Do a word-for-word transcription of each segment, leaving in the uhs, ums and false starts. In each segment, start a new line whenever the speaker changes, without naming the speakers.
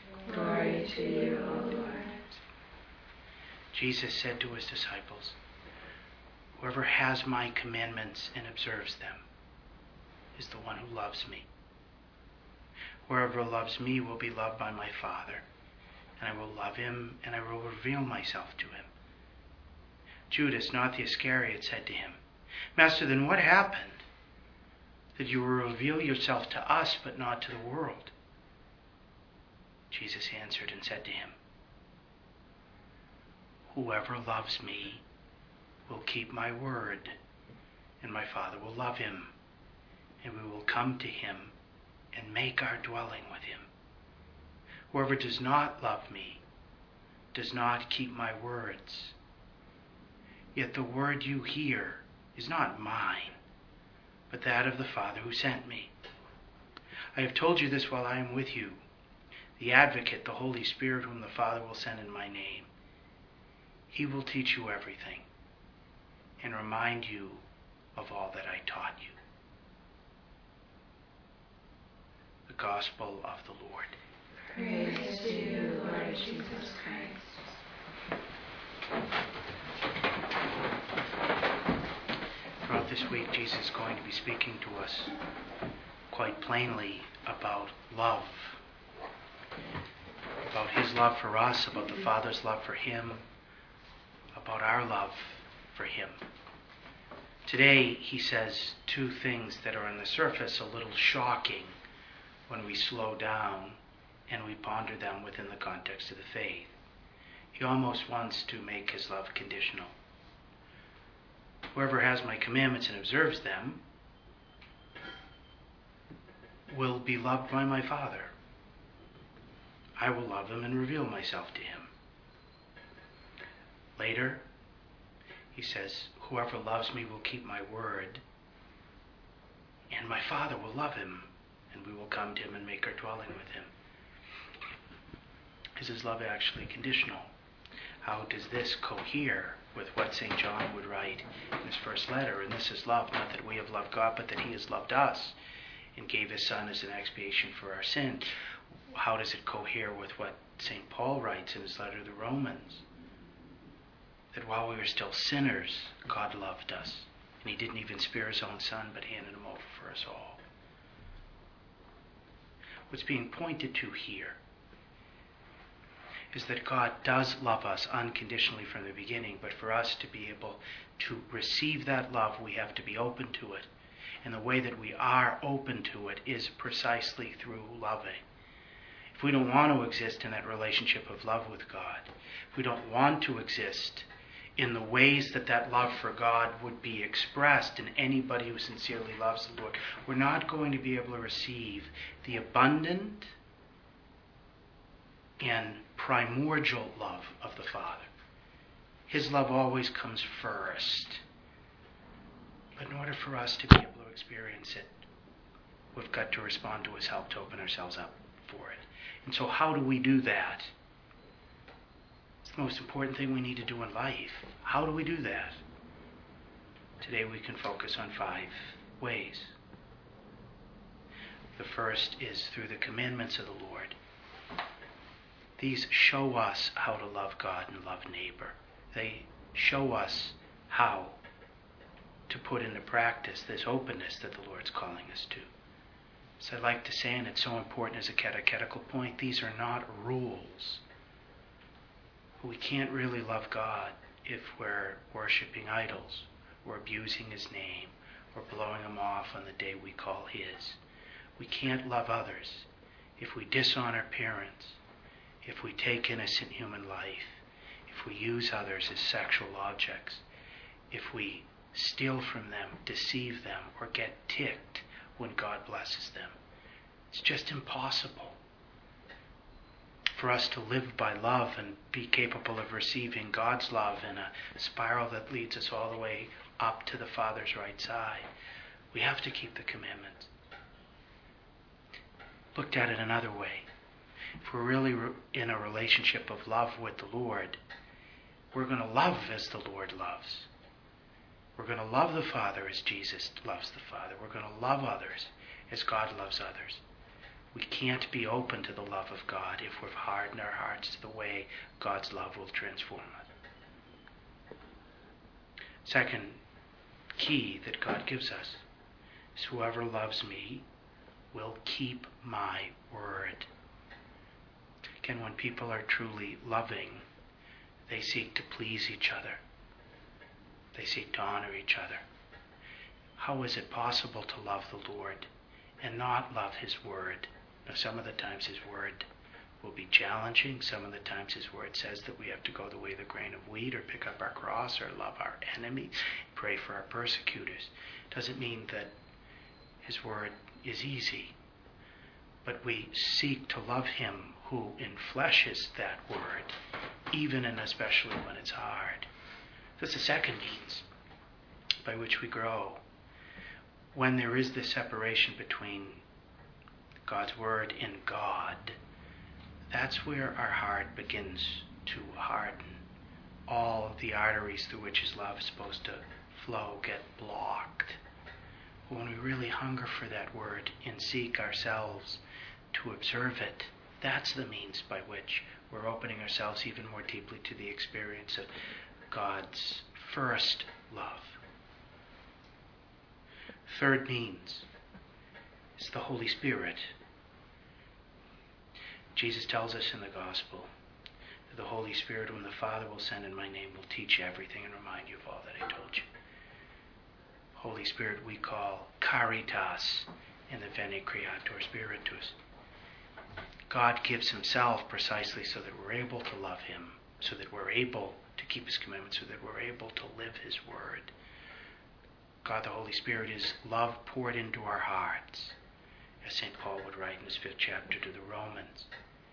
Glory to you, O Lord.
Jesus said to his disciples, whoever has my commandments and observes them is the one who loves me. Whoever loves me will be loved by my Father, and I will love him, and I will reveal myself to him. Judas, not the Iscariot, said to him, Master, then what happened? That you will reveal yourself to us, but not to the world. Jesus answered and said to him, whoever loves me will keep my word, and my Father will love him, and we will come to him and make our dwelling with him. Whoever does not love me does not keep my words. Yet the word you hear is not mine, but that of the Father who sent me. I have told you this while I am with you. The Advocate, the Holy Spirit, whom the Father will send in my name. He will teach you everything and remind you of all that I taught you. The Gospel of the Lord.
Praise to you, Lord Jesus Christ.
Throughout this week, Jesus is going to be speaking to us quite plainly about love. About his love for us, about the Father's love for him, about our love for him. Today, he says two things that are on the surface a little shocking when we slow down and we ponder them within the context of the faith. He almost wants to make his love conditional. Whoever has my commandments and observes them will be loved by my Father. I will love him and reveal myself to him. Later, he says, whoever loves me will keep my word, and my Father will love him, and we will come to him and make our dwelling with him. Is his love actually conditional? How does this cohere with what Saint John would write in his first letter? And this is love, not that we have loved God, but that he has loved us and gave his Son as an expiation for our sin. How does it cohere with what Saint Paul writes in his letter to the Romans? That while we were still sinners, God loved us. And he didn't even spare his own Son, but handed him over for us all. What's being pointed to here is that God does love us unconditionally from the beginning, but for us to be able to receive that love, we have to be open to it. And the way that we are open to it is precisely through loving. If we don't want to exist in that relationship of love with God, if we don't want to exist in the ways that that love for God would be expressed in anybody who sincerely loves the Lord, we're not going to be able to receive the abundant and primordial love of the Father. His love always comes first. But in order for us to be able to experience it, we've got to respond to his help to open ourselves up for it. And so how do we do that? It's the most important thing we need to do in life. How do we do that? Today we can focus on five ways. The first is through the commandments of the Lord. These show us how to love God and love neighbor. They show us how to put into practice this openness that the Lord's calling us to. So I like to say, and it's so important as a catechetical point, these are not rules. We can't really love God if we're worshiping idols, or abusing his name, or blowing him off on the day we call his. We can't love others if we dishonor parents, if we take innocent human life, if we use others as sexual objects, if we steal from them, deceive them, or get ticked when God blesses them. It's just impossible for us to live by love and be capable of receiving God's love in a spiral that leads us all the way up to the Father's right side. We have to keep the commandments. Looked at it another way, if we're really in a relationship of love with the Lord, we're going to love as the Lord loves. We're going to love the Father as Jesus loves the Father. We're going to love others as God loves others. We can't be open to the love of God if we've hardened our hearts to the way God's love will transform us. Second key that God gives us is whoever loves me will keep my word. Again, when people are truly loving, they seek to please each other. They seek to honor each other. How is it possible to love the Lord and not love his word? Now, some of the times his word will be challenging. Some of the times his word says that we have to go the way of the grain of wheat, or pick up our cross, or love our enemy, pray for our persecutors. Doesn't mean that his word is easy. But we seek to love him who enfleshes that word, even and especially when it's hard. That's the second means by which we grow. When there is this separation between God's word and God, that's where our heart begins to harden. All of the arteries through which his love is supposed to flow get blocked. But when we really hunger for that word and seek ourselves to observe it, that's the means by which we're opening ourselves even more deeply to the experience of God's first love. Third means is the Holy Spirit. Jesus tells us in the Gospel that the Holy Spirit, whom the Father will send in my name, will teach you everything and remind you of all that I told you. Holy Spirit we call Caritas in the Veni Creator Spiritus. God gives himself precisely so that we're able to love him, so that we're able to keep his commandments, so that we're able to live his word. God the Holy Spirit is love poured into our hearts, as Saint Paul would write in his fifth chapter to the Romans.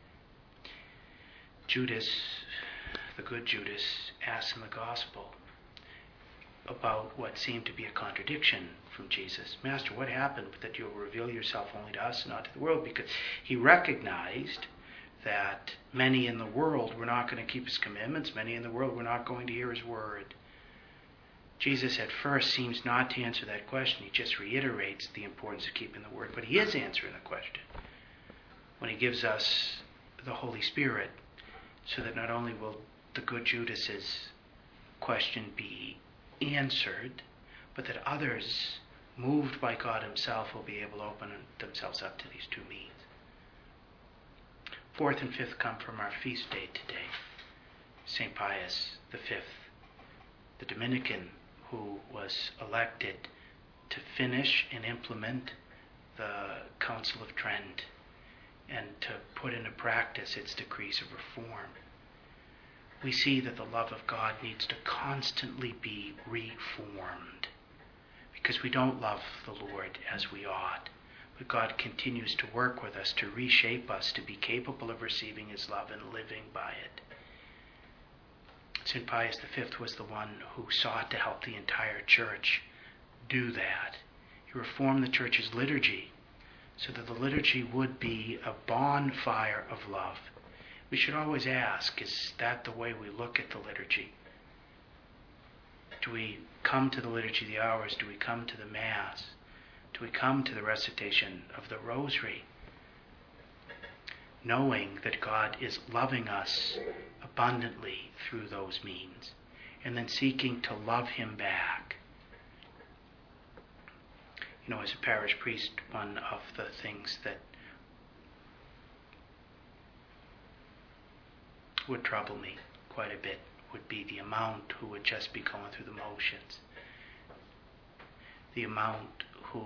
Judas, the good Judas, asks in the Gospel about what seemed to be a contradiction from Jesus. Master, what happened that you'll reveal yourself only to us and not to the world? Because he recognized that many in the world were not going to keep his commandments. Many in the world were not going to hear his word. Jesus at first seems not to answer that question. He just reiterates the importance of keeping the word. But he is answering the question when he gives us the Holy Spirit, so that not only will the good Judas's question be answered, but that others, moved by God himself, will be able to open themselves up to these two means. Fourth and fifth come from our feast day today. Saint Pius the Fifth, the Dominican who was elected to finish and implement the Council of Trent and to put into practice its decrees of reform. We see that the love of God needs to constantly be reformed, because we don't love the Lord as we ought. But God continues to work with us to reshape us to be capable of receiving his love and living by it. Saint Pius the Fifth was the one who sought to help the entire church do that. He reformed the church's liturgy so that the liturgy would be a bonfire of love. We should always ask, is that the way we look at the liturgy? Do we come to the liturgy of the hours? Do we come to the Mass? Do we come to the recitation of the Rosary, knowing that God is loving us abundantly through those means, and then seeking to love him back? You know, as a parish priest, one of the things that would trouble me quite a bit would be the amount who would just be going through the motions. The amount who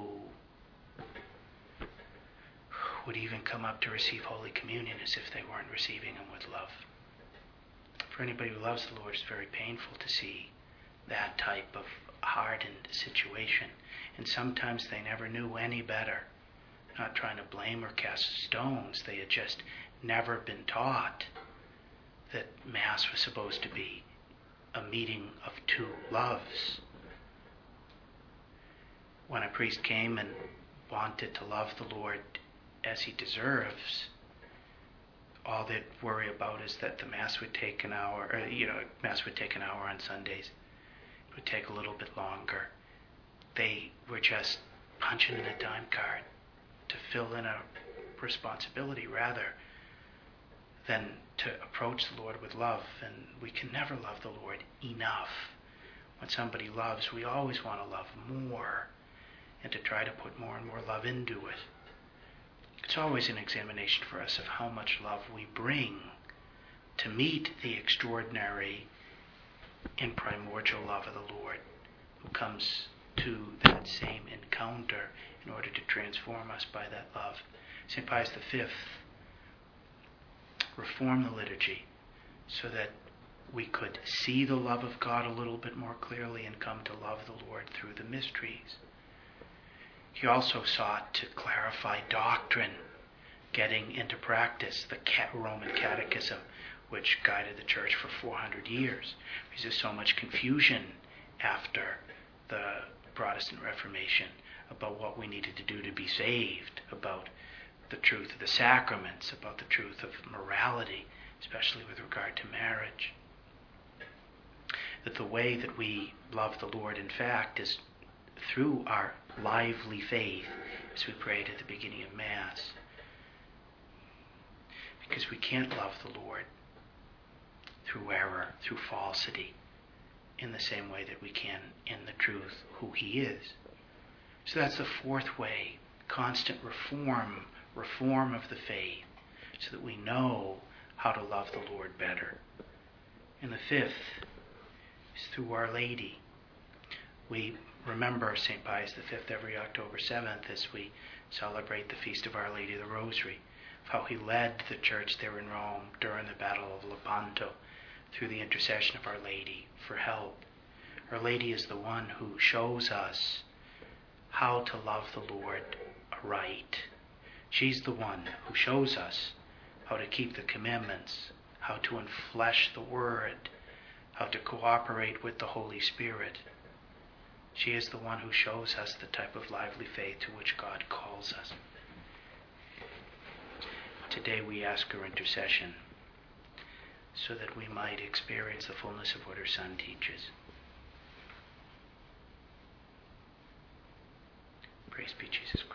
would even come up to receive Holy Communion as if they weren't receiving him with love. For anybody who loves the Lord, it's very painful to see that type of hardened situation. And sometimes they never knew any better. Not trying to blame or cast stones. They had just never been taught that Mass was supposed to be a meeting of two loves. When a priest came and wanted to love the Lord as he deserves, all they'd worry about is that the Mass would take an hour, or, you know, Mass would take an hour on Sundays. It would take a little bit longer. They were just punching in a time card to fill in a responsibility rather than to approach the Lord with love. And we can never love the Lord enough. When somebody loves, we always want to love more and to try to put more and more love into it. It's always an examination for us of how much love we bring to meet the extraordinary and primordial love of the Lord, who comes to that same encounter in order to transform us by that love. Saint Pius the Fifth reformed the liturgy so that we could see the love of God a little bit more clearly and come to love the Lord through the mysteries. He also sought to clarify doctrine, getting into practice the Roman Catechism, which guided the Church for four hundred years. Because there's so much confusion after the Protestant Reformation about what we needed to do to be saved, about the truth of the sacraments, about the truth of morality, especially with regard to marriage. That the way that we love the Lord, in fact, is through our lively faith, as we prayed at the beginning of Mass. Because we can't love the Lord through error, through falsity, in the same way that we can in the truth who He is. So that's the fourth way, constant reform, reform of the faith, so that we know how to love the Lord better. And the fifth is through Our Lady. We remember Saint Pius the Fifth every October seventh as we celebrate the feast of Our Lady of the Rosary, of how he led the church there in Rome during the Battle of Lepanto through the intercession of Our Lady for help. Our Lady is the one who shows us how to love the Lord aright. She's the one who shows us how to keep the commandments, how to enflesh the Word, how to cooperate with the Holy Spirit. She is the one who shows us the type of lively faith to which God calls us. Today we ask her intercession so that we might experience the fullness of what her Son teaches. Praise be Jesus Christ.